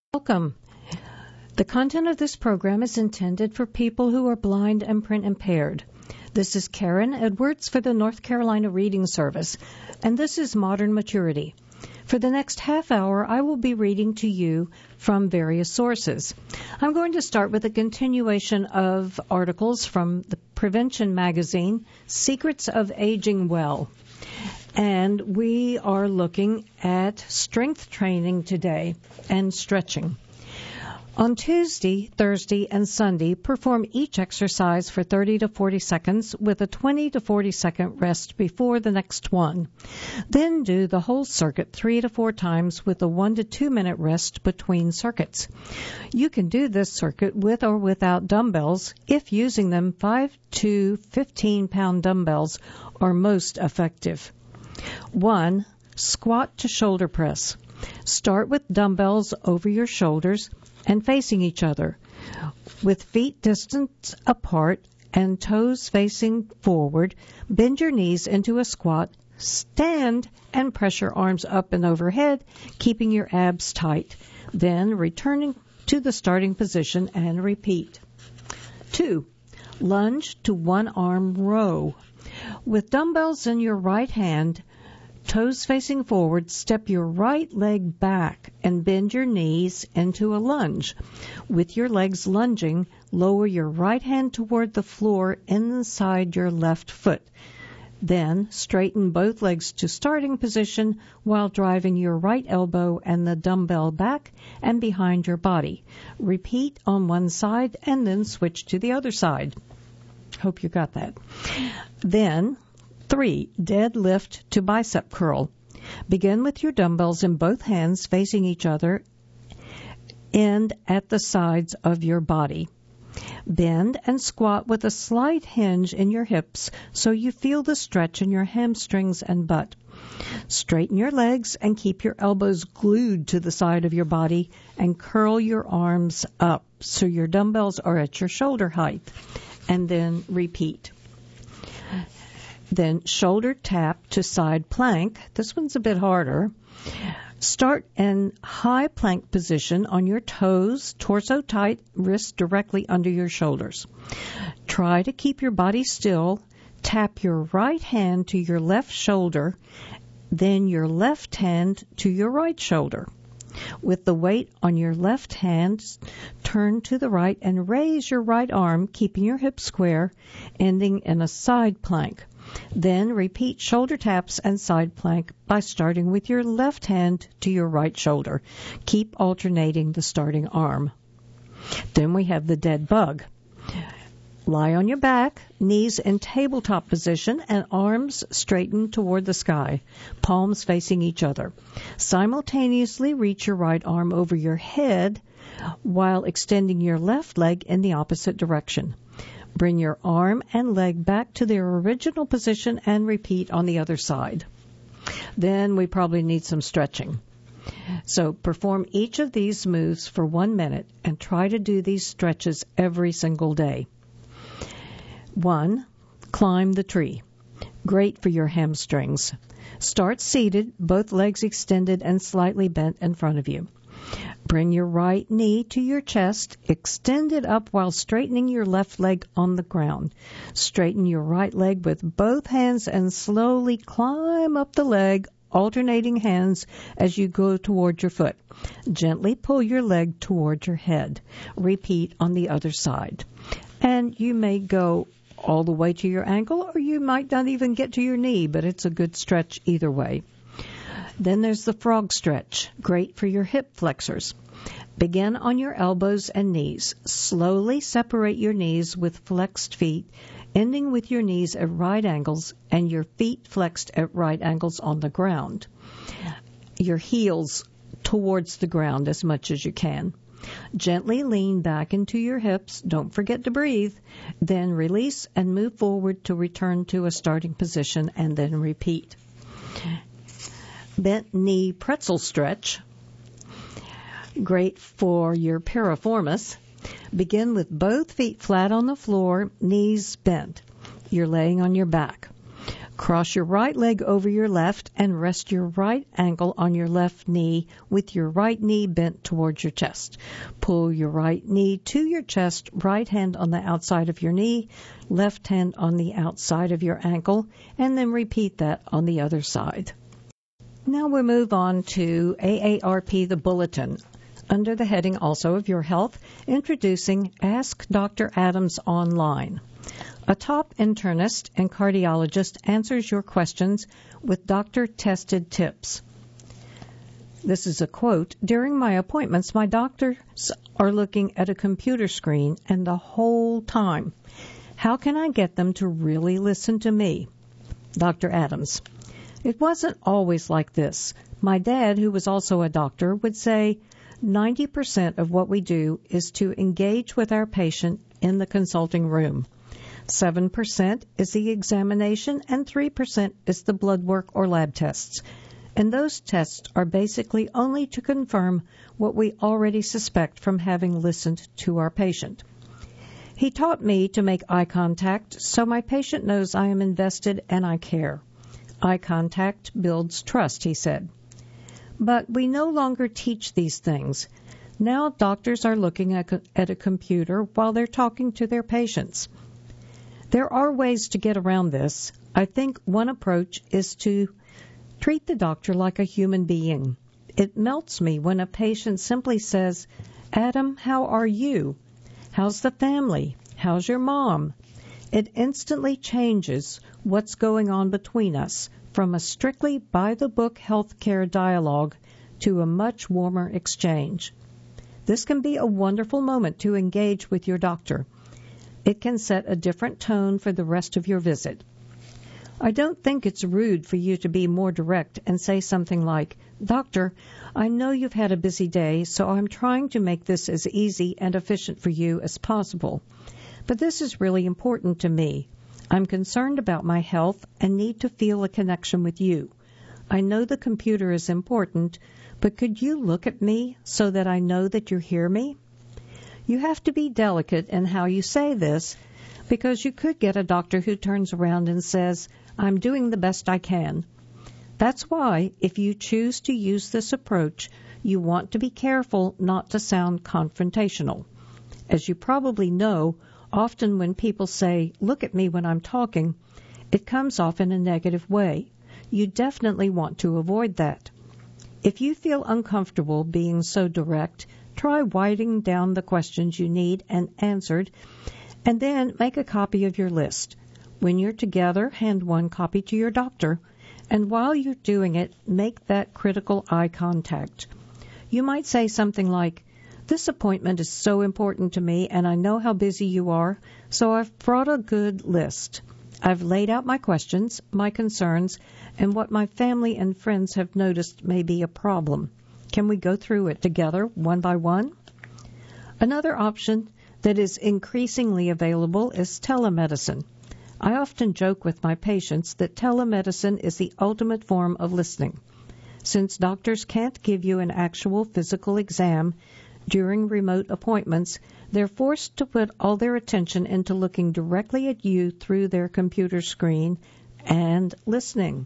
Welcome. The content of this program is intended for people who are blind and print impaired. This is Karen Edwards for the North Carolina Reading Service, and this is Modern Maturity. For the next half hour, I will be reading to you from various sources. I'm going to start with a continuation of articles from the Prevention magazine, Secrets of Aging Well. And we are looking at strength training today and stretching. On Tuesday, Thursday, and Sunday, perform each exercise for 30 to 40 seconds with a 20 to 40 second rest before the next one. Then do the whole circuit 3 to 4 times with a 1 to 2 minute rest between circuits. You can do this circuit with or without dumbbells if using them 5 to 15 pound dumbbells are most effective. 1. Squat to shoulder press. Start with dumbbells over your shoulders and facing each other, with feet distance apart and toes facing forward. Bend your knees into a squat, stand, and press your arms up and overhead, keeping your abs tight. Then returning to the starting position and repeat. 2. Lunge to one-arm row. With dumbbells in your right hand, toes facing forward, step your right leg back and bend your knees into a lunge. With your legs lunging, lower your right hand toward the floor inside your left foot. Then straighten both legs to starting position while driving your right elbow and the dumbbell back and behind your body. Repeat on one side and then switch to the other side. Hope you got that. Then 3. Deadlift to bicep curl. Begin with your dumbbells in both hands facing each other and at the sides of your body. Bend and squat with a slight hinge in your hips so you feel the stretch in your hamstrings and butt. Straighten your legs and keep your elbows glued to the side of your body and curl your arms up so your dumbbells are at your shoulder height. And then repeat. Then shoulder tap to side plank. This one's a bit harder. Start in high plank position on your toes, torso tight, wrists directly under your shoulders. Try to keep your body still. Tap your right hand to your left shoulder, then your left hand to your right shoulder. With the weight on your left hand, turn to the right and raise your right arm, keeping your hips square, ending in a side plank. Then repeat shoulder taps and side plank by starting with your left hand to your right shoulder. Keep alternating the starting arm. Then we have the dead bug. Lie on your back, knees in tabletop position, and arms straightened toward the sky, palms facing each other. Simultaneously reach your right arm over your head while extending your left leg in the opposite direction. Bring your arm and leg back to their original position and repeat on the other side. Then we probably need some stretching. So perform each of these moves for 1 minute and try to do these stretches every single day. 1. Climb the tree. Great for your hamstrings. Start seated, both legs extended and slightly bent in front of you. Bring your right knee to your chest, extend it up while straightening your left leg on the ground. Straighten your right leg with both hands and slowly climb up the leg, alternating hands as you go toward your foot. Gently pull your leg toward your head. Repeat on the other side. And you may go all the way to your ankle, or you might not even get to your knee, but it's a good stretch either way. Then there's the frog stretch, great for your hip flexors. Begin on your elbows and knees. Slowly separate your knees with flexed feet, ending with your knees at right angles and your feet flexed at right angles on the ground. Your heels towards the ground as much as you can. Gently lean back into your hips. Don't forget to breathe. Then release and move forward to return to a starting position and then repeat. Bent knee pretzel stretch. Great for your piriformis. Begin with both feet flat on the floor, knees bent. You're laying on your back. Cross your right leg over your left and rest your right ankle on your left knee with your right knee bent towards your chest. Pull your right knee to your chest, right hand on the outside of your knee, left hand on the outside of your ankle, and then repeat that on the other side. Now we move on to AARP, the Bulletin. Under the heading also of your health, introducing Ask Dr. Adams Online. A top internist and cardiologist answers your questions with doctor-tested tips. This is a quote. During my appointments, my doctors are looking at a computer screen and the whole time. How can I get them to really listen to me? Dr. Adams. It wasn't always like this. My dad, who was also a doctor, would say 90% of what we do is to engage with our patient in the consulting room. 7% is the examination, and 3% is the blood work or lab tests. And those tests are basically only to confirm what we already suspect from having listened to our patient. He taught me to make eye contact so my patient knows I am invested and I care. Eye contact builds trust, he said. But we no longer teach these things. Now doctors are looking at a computer while they're talking to their patients. There are ways to get around this. I think one approach is to treat the doctor like a human being. It melts me when a patient simply says, Adam, how are you? How's the family? How's your mom? It instantly changes what's going on between us from a strictly by-the-book healthcare dialogue to a much warmer exchange. This can be a wonderful moment to engage with your doctor. It can set a different tone for the rest of your visit. I don't think it's rude for you to be more direct and say something like, Doctor, I know you've had a busy day, so I'm trying to make this as easy and efficient for you as possible. But this is really important to me. I'm concerned about my health and need to feel a connection with you. I know the computer is important, but could you look at me so that I know that you hear me? You have to be delicate in how you say this, because you could get a doctor who turns around and says, I'm doing the best I can. That's why, if you choose to use this approach, you want to be careful not to sound confrontational. As you probably know, often when people say, look at me when I'm talking, it comes off in a negative way. You definitely want to avoid that. If you feel uncomfortable being so direct, try writing down the questions you need and answered, and then make a copy of your list. When you're together, hand one copy to your doctor, and while you're doing it, make that critical eye contact. You might say something like, this appointment is so important to me, and I know how busy you are, so I've brought a good list. I've laid out my questions, my concerns, and what my family and friends have noticed may be a problem. Can we go through it together, one by one? Another option that is increasingly available is telemedicine. I often joke with my patients that telemedicine is the ultimate form of listening. Since doctors can't give you an actual physical exam during remote appointments, they're forced to put all their attention into looking directly at you through their computer screen and listening.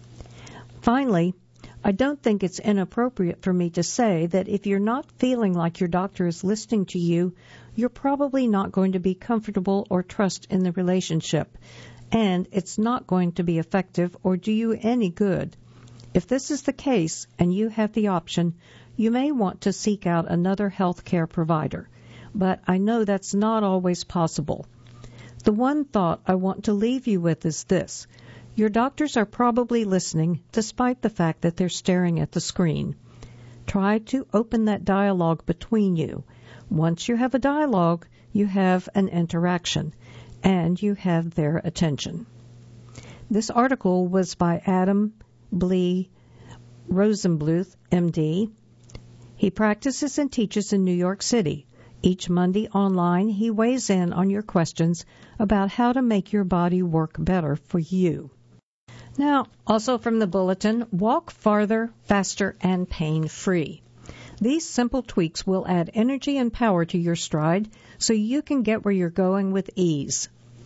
Finally, I don't think it's inappropriate for me to say that if you're not feeling like your doctor is listening to you, you're probably not going to be comfortable or trust in the relationship, and it's not going to be effective or do you any good. If this is the case and you have the option, you may want to seek out another health care provider, but I know that's not always possible. The one thought I want to leave you with is this. Your doctors are probably listening despite the fact that they're staring at the screen. Try to open that dialogue between you. Once you have a dialogue, you have an interaction, and you have their attention. This article was by Adam Blee Rosenbluth, MD. He practices and teaches in New York City. Each Monday online, he weighs in on your questions about how to make your body work better for you. Now, also from the bulletin, walk farther, faster, and pain-free. These simple tweaks will add energy and power to your stride so you can get where you're going with ease.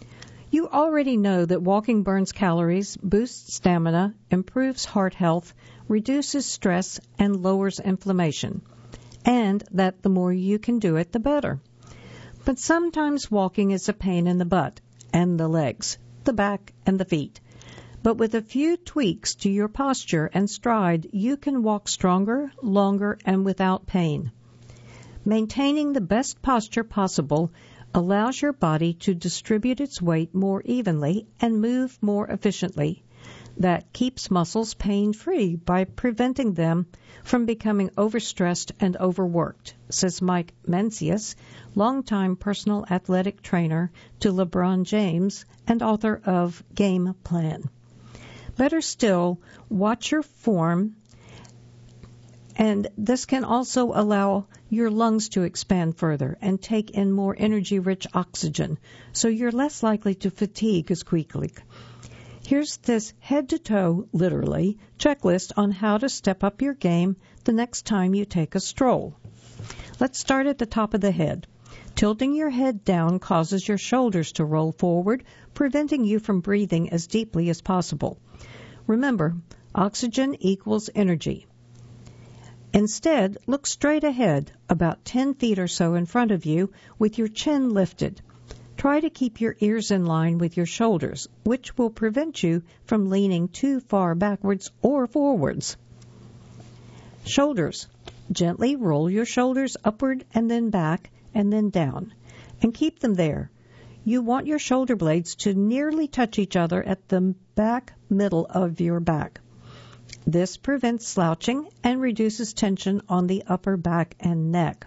You already know that walking burns calories, boosts stamina, improves heart health, reduces stress, and lowers inflammation, and that the more you can do it, the better. But sometimes walking is a pain in the butt, and the legs, the back, and the feet. But with a few tweaks to your posture and stride, you can walk stronger, longer, and without pain. Maintaining the best posture possible allows your body to distribute its weight more evenly and move more efficiently. That keeps muscles pain-free by preventing them from becoming overstressed and overworked, says Mike Mencius, longtime personal athletic trainer to LeBron James and author of Game Plan. Better still, watch your form, and this can also allow your lungs to expand further and take in more energy-rich oxygen, so you're less likely to fatigue as quickly. Here's this head-to-toe, literally, checklist on how to step up your game the next time you take a stroll. Let's start at the top of the head. Tilting your head down causes your shoulders to roll forward, preventing you from breathing as deeply as possible. Remember, oxygen equals energy. Instead, look straight ahead, about 10 feet or so in front of you, with your chin lifted. Try to keep your ears in line with your shoulders, which will prevent you from leaning too far backwards or forwards. Shoulders. Gently roll your shoulders upward and then back and then down, and keep them there. You want your shoulder blades to nearly touch each other at the back middle of your back. This prevents slouching and reduces tension on the upper back and neck.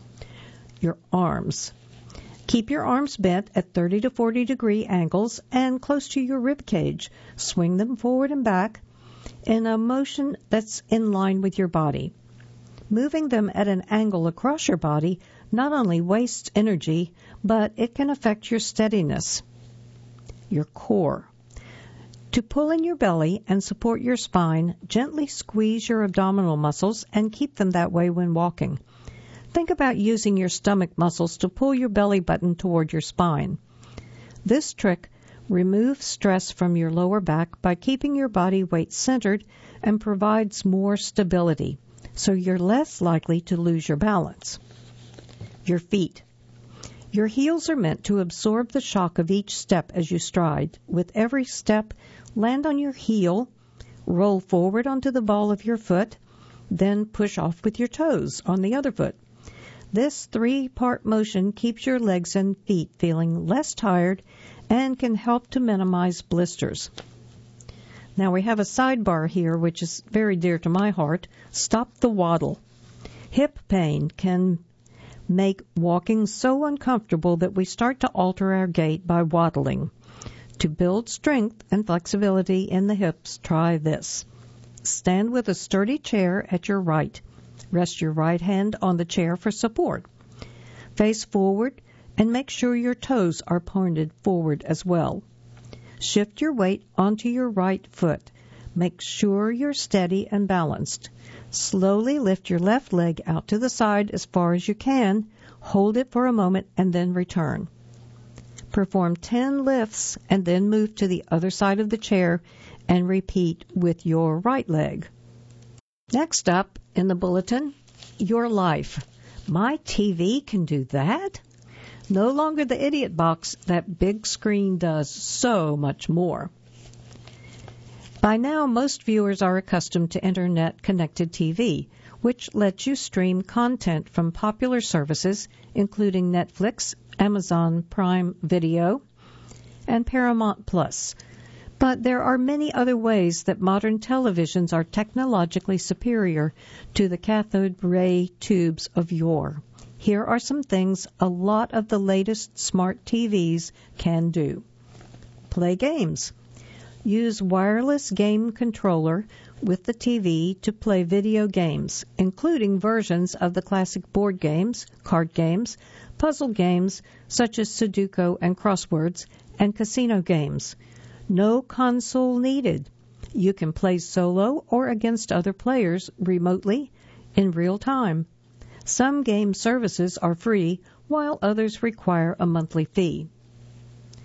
Your arms. Keep your arms bent at 30 to 40 degree angles and close to your rib cage. Swing them forward and back in a motion that's in line with your body. Moving them at an angle across your body not only wastes energy, but it can affect your steadiness. Your core. To pull in your belly and support your spine, gently squeeze your abdominal muscles and keep them that way when walking. Think about using your stomach muscles to pull your belly button toward your spine. This trick removes stress from your lower back by keeping your body weight centered and provides more stability, so you're less likely to lose your balance. Your feet. Your heels are meant to absorb the shock of each step as you stride. With every step, land on your heel, roll forward onto the ball of your foot, then push off with your toes on the other foot. This three-part motion keeps your legs and feet feeling less tired and can help to minimize blisters. Now we have a sidebar here which is very dear to my heart. Stop the waddle. Hip pain can make walking so uncomfortable that we start to alter our gait by waddling. To build strength and flexibility in the hips, try this. Stand with a sturdy chair at your right. Rest your right hand on the chair for support. Face forward and make sure your toes are pointed forward as well. Shift your weight onto your right foot. Make sure you're steady and balanced. Slowly lift your left leg out to the side as far as you can. Hold it for a moment and then return. Perform 10 lifts and then move to the other side of the chair and repeat with your right leg. Next up in the bulletin, your life. My TV can do that? No longer the idiot box, that big screen does so much more. By now, most viewers are accustomed to Internet-connected TV, which lets you stream content from popular services, including Netflix, Amazon Prime Video, and Paramount Plus. But there are many other ways that modern televisions are technologically superior to the cathode ray tubes of yore. Here are some things a lot of the latest smart TVs can do. Play games. Use wireless game controller with the TV to play video games, including versions of the classic board games, card games, puzzle games such as Sudoku and crosswords, and casino games. No console needed. You can play solo or against other players remotely in real time. Some game services are free, while others require a monthly fee.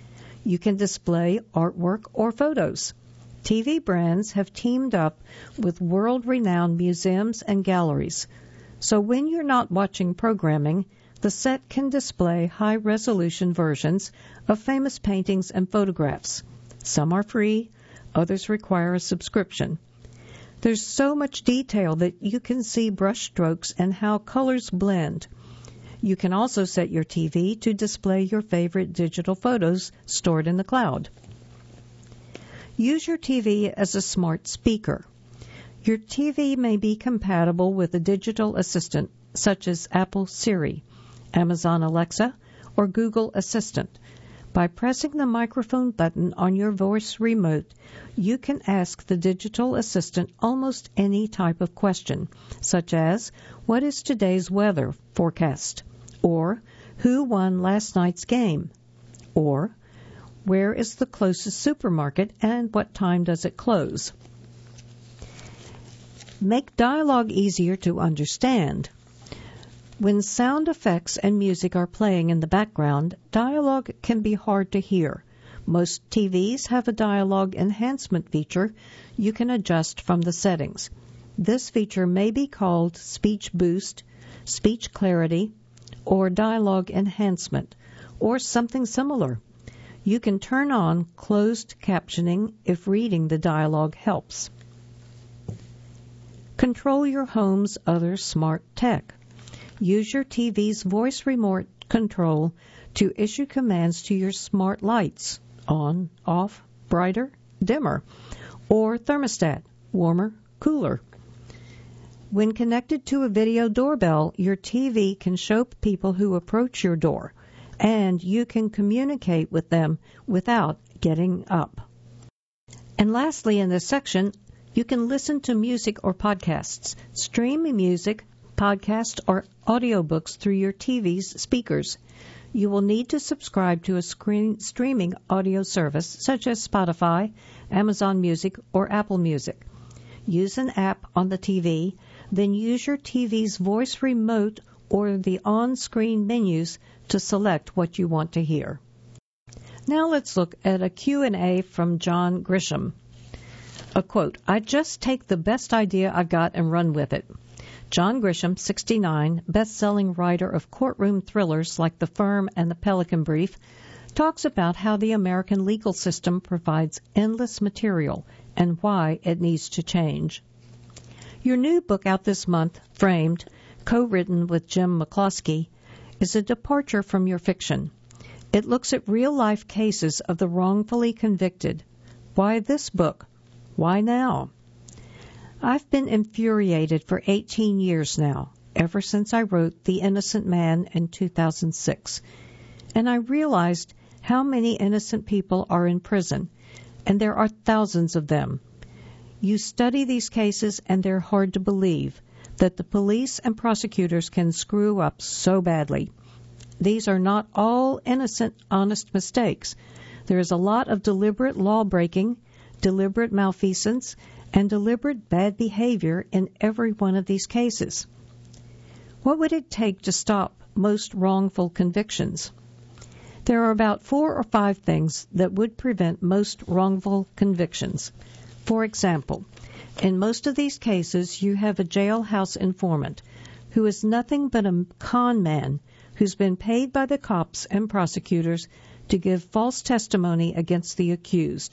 You can display artwork or photos. TV brands have teamed up with world-renowned museums and galleries. So when you're not watching programming, the set can display high-resolution versions of famous paintings and photographs. Some are free, others require a subscription. There's so much detail that you can see brush strokes and how colors blend. You can also set your TV to display your favorite digital photos stored in the cloud. Use your TV as a smart speaker. Your TV may be compatible with a digital assistant such as Apple Siri, Amazon Alexa, or Google Assistant. By pressing the microphone button on your voice remote, you can ask the digital assistant almost any type of question, such as, "What is today's weather forecast?" Or, "Who won last night's game?" Or, "Where is the closest supermarket and what time does it close?" Make dialogue easier to understand. When sound effects and music are playing in the background, dialogue can be hard to hear. Most TVs have a dialogue enhancement feature you can adjust from the settings. This feature may be called speech boost, speech clarity, or dialogue enhancement, or something similar. You can turn on closed captioning if reading the dialogue helps. Control your home's other smart tech. Use your TV's voice remote control to issue commands to your smart lights, on, off, brighter, dimmer, or thermostat, warmer, cooler. When connected to a video doorbell, your TV can show people who approach your door, and you can communicate with them without getting up. And lastly, in this section, you can listen to music or podcasts, stream music, podcasts, or audiobooks through your TV's speakers. You will need to subscribe to a streaming audio service such as Spotify, Amazon Music, or Apple Music. Use an app on the TV, then use your TV's voice remote or the on-screen menus to select what you want to hear. Now let's look at a Q&A from John Grisham. A quote, "I just take the best idea I got and run with it." John Grisham, 69, best-selling writer of courtroom thrillers like The Firm and The Pelican Brief, talks about how the American legal system provides endless material and why it needs to change. Your new book out this month, Framed, co-written with Jim McCloskey, is a departure from your fiction. It looks at real-life cases of the wrongfully convicted. Why this book? Why now? I've been infuriated for 18 years now, ever since I wrote The Innocent Man in 2006. And I realized how many innocent people are in prison, and there are thousands of them. You study these cases, and they're hard to believe that the police and prosecutors can screw up so badly. These are not all innocent, honest mistakes. There is a lot of deliberate law-breaking, deliberate malfeasance, and deliberate bad behavior in every one of these cases. What would it take to stop most wrongful convictions? There are about 4 or 5 things that would prevent most wrongful convictions. For example, in most of these cases, you have a jailhouse informant who is nothing but a con man who's been paid by the cops and prosecutors to give false testimony against the accused.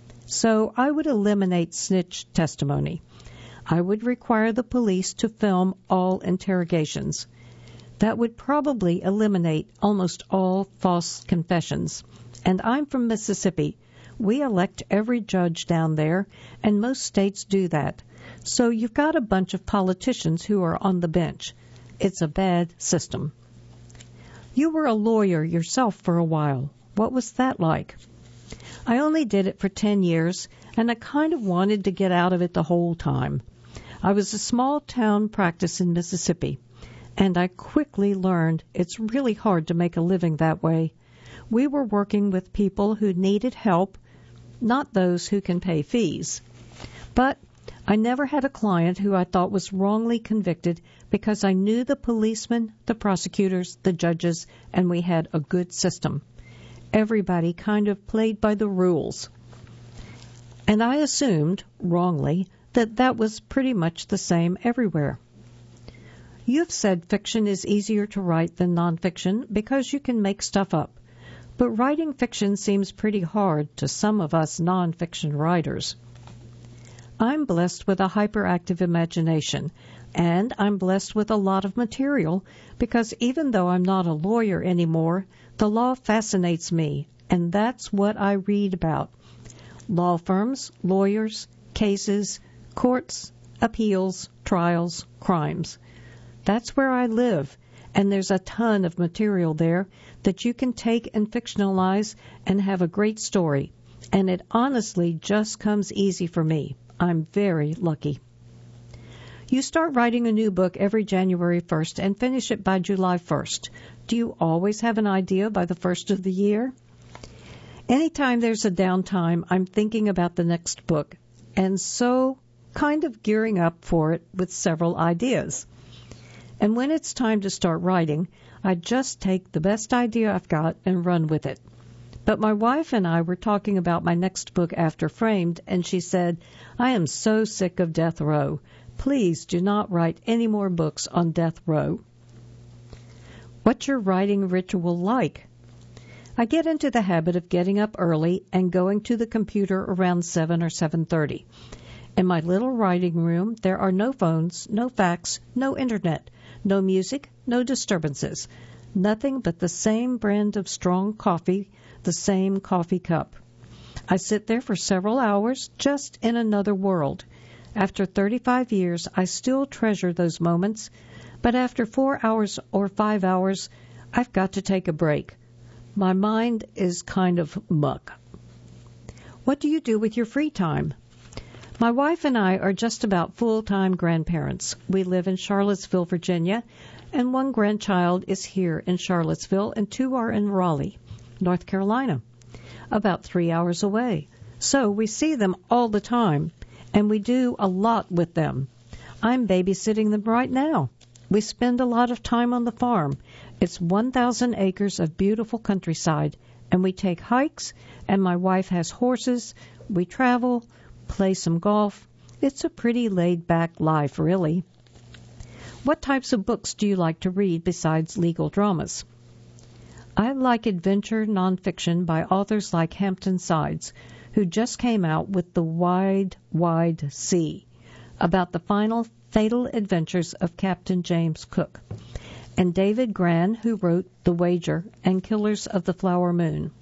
So I would eliminate snitch testimony. I would require the police to film all interrogations. That would probably eliminate almost all false confessions. And I'm from Mississippi. We elect every judge down there, and most states do that. So you've got a bunch of politicians who are on the bench. It's a bad system. You were a lawyer yourself for a while. What was that like? I only did it for 10 years, and I kind of wanted to get out of it the whole time. I was a small-town practice in Mississippi, and I quickly learned it's really hard to make a living that way. We were working with people who needed help, not those who can pay fees. But I never had a client who I thought was wrongly convicted because I knew the policemen, the prosecutors, the judges, and we had a good system. everybody kind of played by the rules. And I assumed, wrongly, that that was pretty much the same everywhere. You've said fiction is easier to write than nonfiction because you can make stuff up. But writing fiction seems pretty hard to some of us nonfiction writers. I'm blessed with a hyperactive imagination, and I'm blessed with a lot of material because even though I'm not a lawyer anymore, the law fascinates me, and that's what I read about. Law firms, lawyers, cases, courts, appeals, trials, crimes. That's where I live, and there's a ton of material there that you can take and fictionalize and have a great story. And it honestly just comes easy for me. I'm very lucky. You start writing a new book every January 1st and finish it by July 1st. Do you always have an idea by the 1st of the year? Anytime there's a downtime, I'm thinking about the next book, and so kind of gearing up for it with several ideas. And when it's time to start writing, I just take the best idea I've got and run with it. But my wife and I were talking about my next book after Framed, and she said, I am so sick of death row. Please do not write any more books on death row. What's your writing ritual like? I get into the habit of getting up early and going to the computer around 7 or 7:30. In my little writing room, there are no phones, no fax, no internet, no music, no disturbances, nothing but the same brand of strong coffee, the same coffee cup. I sit there for several hours, just in another world. After 35 years, I still treasure those moments, but after 4 hours or 5 hours, I've got to take a break. My mind is kind of muck. What do you do with your free time? My wife and I are just about full-time grandparents. We live in Charlottesville, Virginia, and one grandchild is here in Charlottesville, and 2 are in Raleigh, North Carolina, about 3 hours away. So we see them all the time, and we do a lot with them. I'm babysitting them right now. We spend a lot of time on the farm. It's 1,000 acres of beautiful countryside, and we take hikes, and my wife has horses. We travel, play some golf. It's a pretty laid-back life, really. What types of books do you like to read besides legal dramas? I like adventure nonfiction by authors like Hampton Sides, who just came out with The Wide, Wide Sea, about the final fatal adventures of Captain James Cook, and David Grann, who wrote The Wager and Killers of the Flower Moon.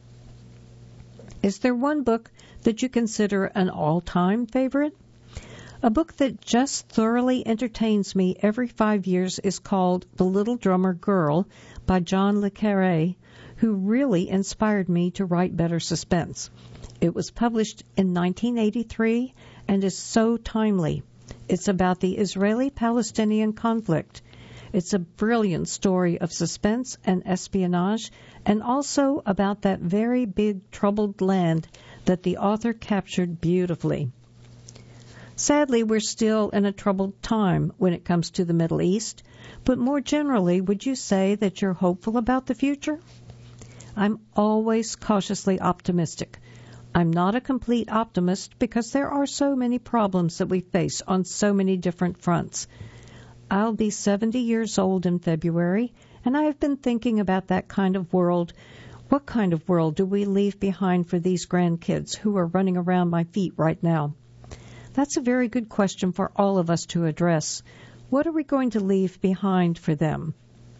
Is there one book that you consider an all-time favorite? A book that just thoroughly entertains me every 5 years is called The Little Drummer Girl by John le Carré, who really inspired me to write better suspense. It was published in 1983 and is so timely. It's about the Israeli-Palestinian conflict. It's a brilliant story of suspense and espionage, and also about that very big troubled land that the author captured beautifully. Sadly, we're still in a troubled time when it comes to the Middle East, but more generally, would you say that you're hopeful about the future? I'm always cautiously optimistic. I'm not a complete optimist because there are so many problems that we face on so many different fronts. I'll be 70 years old in February, and I have been thinking about that kind of world. What kind of world do we leave behind for these grandkids who are running around my feet right now? That's a very good question for all of us to address. What are we going to leave behind for them?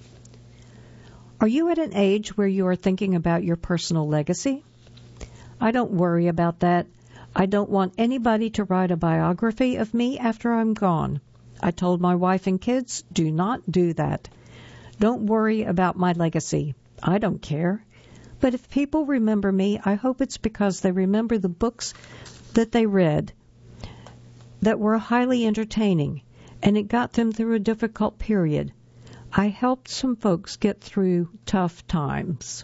Are you at an age where you are thinking about your personal legacy? I don't worry about that. I don't want anybody to write a biography of me after I'm gone. I told my wife and kids, do not do that. Don't worry about my legacy. I don't care. But if people remember me, I hope it's because they remember the books that they read that were highly entertaining, and it got them through a difficult period. I helped some folks get through tough times.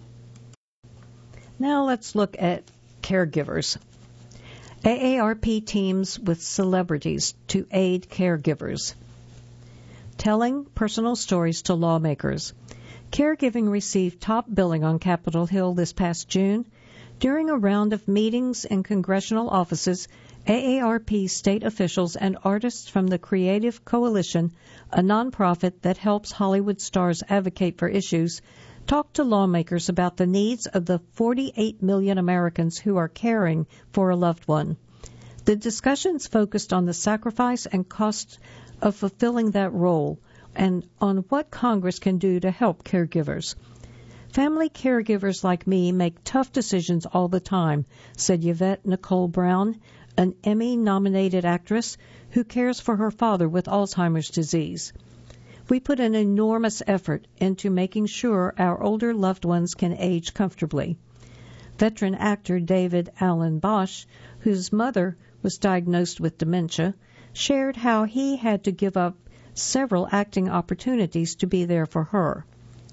Now let's look at caregivers. AARP teams with celebrities to aid caregivers. Telling personal stories to lawmakers. Caregiving received top billing on Capitol Hill this past June. During a round of meetings in congressional offices, AARP state officials and artists from the Creative Coalition, a nonprofit that helps Hollywood stars advocate for issues, talked to lawmakers about the needs of the 48 million Americans who are caring for a loved one. The discussions focused on the sacrifice and cost of fulfilling that role and on what Congress can do to help caregivers. Family caregivers like me make tough decisions all the time, said Yvette Nicole Brown, an Emmy-nominated actress who cares for her father with Alzheimer's disease. We put an enormous effort into making sure our older loved ones can age comfortably. Veteran actor David Allen Bosch, whose mother was diagnosed with dementia, shared how he had to give up several acting opportunities to be there for her.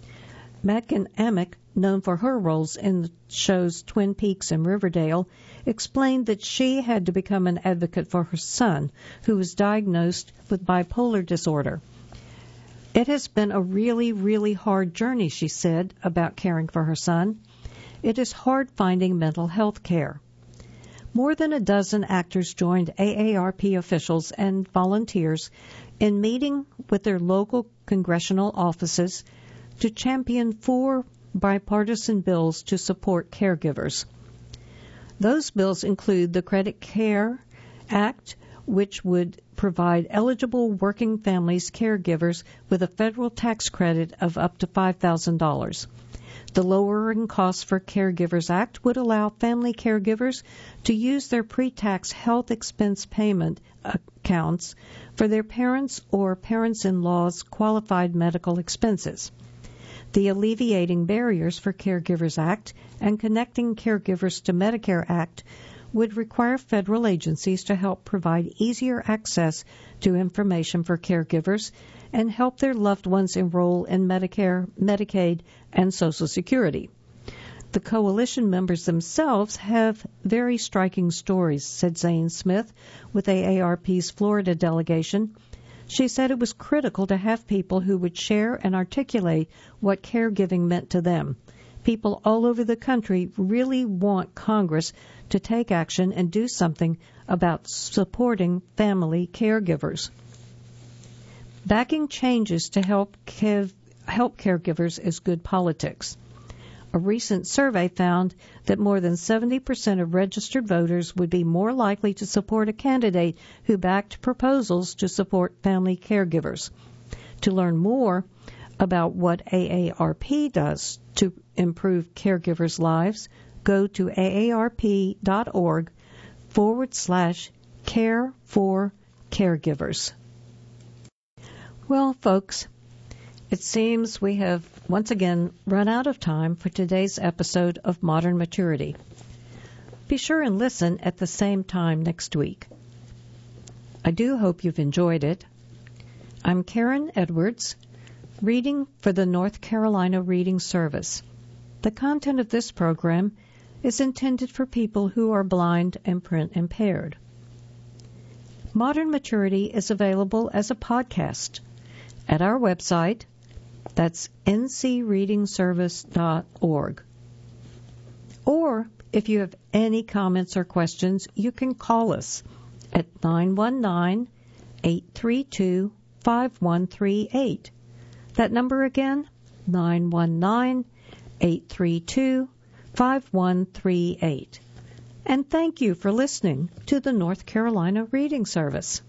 Megan Amick, known for her roles in the shows Twin Peaks and Riverdale, explained that she had to become an advocate for her son, who was diagnosed with bipolar disorder. It has been a really, really hard journey, she said, about caring for her son. It is hard finding mental health care. More than a dozen actors joined AARP officials and volunteers in meeting with their local congressional offices to champion 4 bipartisan bills to support caregivers. Those bills include the Credit Care Act, which would provide eligible working families caregivers with a federal tax credit of up to $5,000. The Lowering Costs for Caregivers Act would allow family caregivers to use their pre-tax health expense payment accounts for their parents' or parents-in-law's qualified medical expenses. The Alleviating Barriers for Caregivers Act and Connecting Caregivers to Medicare Act would require federal agencies to help provide easier access to information for caregivers and help their loved ones enroll in Medicare, Medicaid, and Social Security. The coalition members themselves have very striking stories, said Zane Smith with AARP's Florida delegation. She said it was critical to have people who would share and articulate what caregiving meant to them. People all over the country really want Congress to take action and do something about supporting family caregivers. Backing changes to help caregivers is good politics. A recent survey found that more than 70% of registered voters would be more likely to support a candidate who backed proposals to support family caregivers. To learn more about what AARP does to improve caregivers' lives, go to aarp.org/care for caregivers. Well, folks, it seems we have once again run out of time for today's episode of Modern Maturity. Be sure and listen at the same time next week. I do hope you've enjoyed it. I'm Karen Edwards, reading for the North Carolina Reading Service. The content of this program is intended for people who are blind and print impaired. Modern Maturity is available as a podcast at our website. That's ncreadingservice.org. Or if you have any comments or questions, you can call us at 919-832-5138. That number again, 919-832-5138. And thank you for listening to the North Carolina Reading Service.